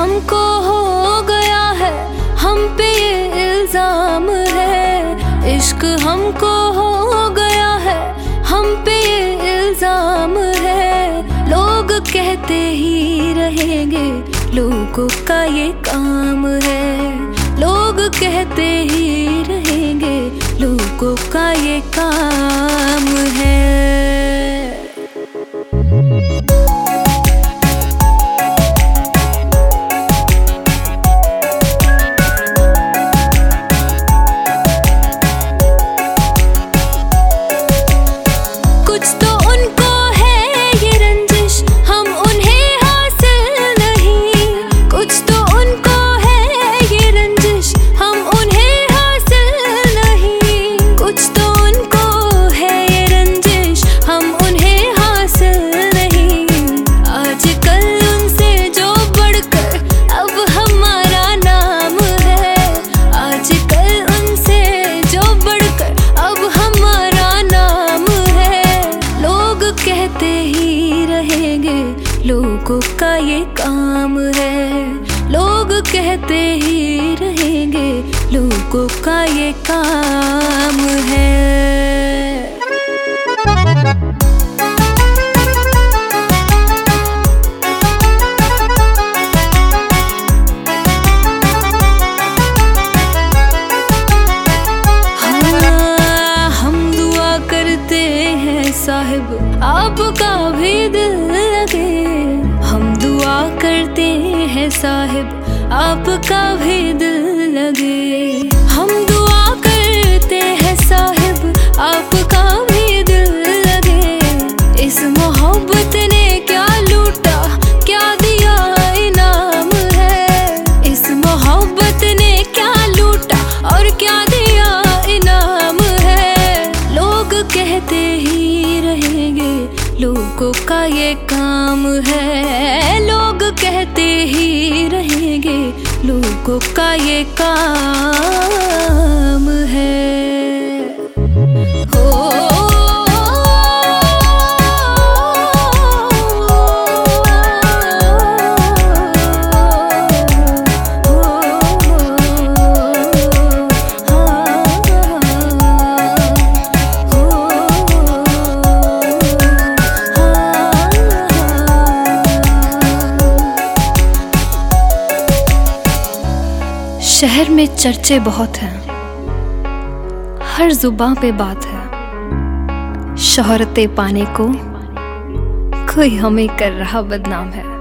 हमको हो गया है, हम पे ये इल्जाम है। इश्क हमको हो गया है, हम पे ये इल्जाम है। लोग कहते ही रहेंगे, लोगों का ये काम है। लोग कहते ही रहेंगे, लोगों का ये काम है। लोगों का ये काम है। लोग कहते ही रहेंगे, लोगों का ये काम है। हाँ, हम दुआ करते हैं साहिब आपका भी दिल लगे। हम दुआ करते हैं साहिब आपका भी दिल लगे। हम दुआ करते हैं साहिब आपका भी दिल लगे। इस मोहब्बत ने क्या लूटा, क्या दिया इनाम है। इस मोहब्बत ने क्या लूटा और क्या दिया इनाम है। लोग कहते ही रहेंगे, लोगों का ये काम है। लोग कहते ही रहेंगे, लोगों का ये काम है। शहर में चर्चे बहुत हैं, हर जुबां पे बात है। शोहरतें पाने को कोई हमें कर रहा बदनाम है।